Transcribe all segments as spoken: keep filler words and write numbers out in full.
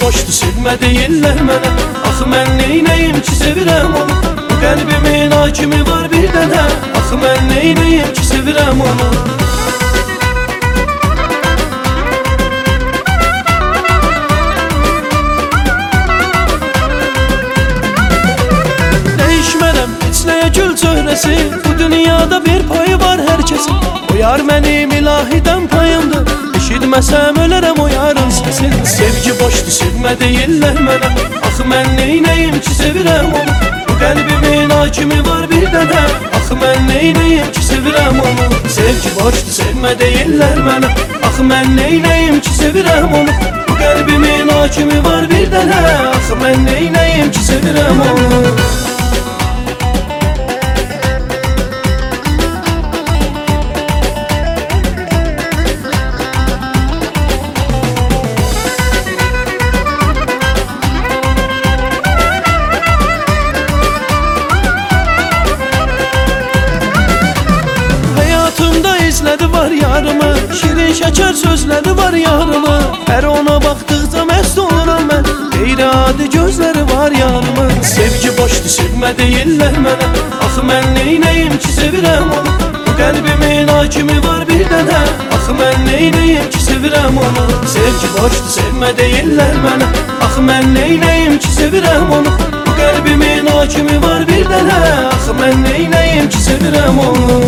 boşdu, sevmə deyirlər mənə. Axı mən neynəyim ki, sevirəm onu. Bu qəlbimin hakimi var bir dənə. Axı mən neynəyim ki, sevirəm onu. Dəyişmərəm heç nəyə gül çöhrəsi. Bu dünyada bir payı var hər kəsin. O yar mənim ilahidən payımdır. Eşitməsəm ölərəm o yarın səsin. Sevgi boşdu, sevmə deyirlər mənə. Axı mən neynəyim ki, sevirəm onu. Bu qəlbimin hakimi var bir dənə. Axı mən neynəyim ki, sevirəm onu. Sevgi boşdu, sevmə deyirlər mənə. Axı mən neynəyim ki, sevirəm onu. Bu qəlbimin hakimi var bir dənə. Axı mən neynəyim ki, sevirəm onu. İzlədi var yarımı, şirin şəkər sözləri var yarımı. Hər ona baxdıqca məst oluram mən. Qeyri-adi gözləri var yarımın. Sevgi boşdu, sevmə deyirlər mənə. Axı mən neynəyim ki, sevirəm onu. Bu qəlbimin hakimi var bir dənə. Axı mən neynəyim ki, sevirəm onu. Sevgi boşdu, sevmə deyirlər mənə. Axı mən neynəyim ki, sevirəm onu. Bu qəlbimin hakimi var bir dənə. Axı mən neynəyim ki, sevirəm onu.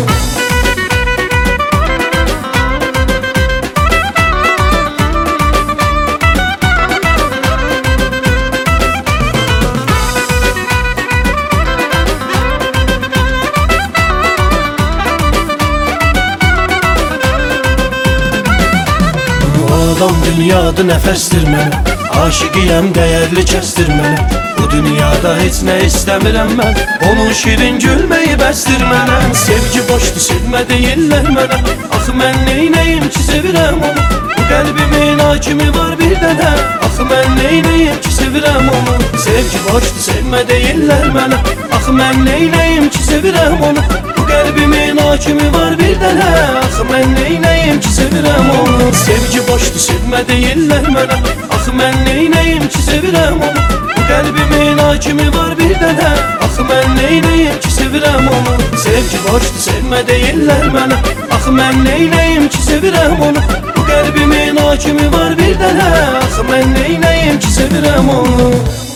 Adam dünyada nəfəsdir mənə. Aşiqiyəm, dəyərli kəsdir mənə. Bu dünyada heç nə istəmirəm mən. Onun şirin gülməyi bəsdir mənə. Sevgi boşdu, sevmə deyirlər mənə. Axı mən neynəyim ki, sevirəm onu. Bu qəlbimin hakimi var bir dənə. Axı mən neynəyim ki, sevirəm onu. Sevgi boşdu, sevmə deyirlər mənə. Axı mən neynəyim ki, sevirəm onu. Bu qəlbimin hakimi var bir dənə. Axı mən neynəyim ki, sevirəm onu. Sevgi boşdu, sevmə deyirlər mənə. Axı mən neynəyim ki, sevirəm onu. Bu qəlbimin hakimi var bir dənə. Axı mən neynəyim ki, sevirəm onu. Sevgi boşdu, sevmə deyirlər mənə. Axı mən neynəyim ki, sevirəm onu. Bu qəlbimin hakimi var bir dənə. Axı mən neynəyim ki, sevirəm onu.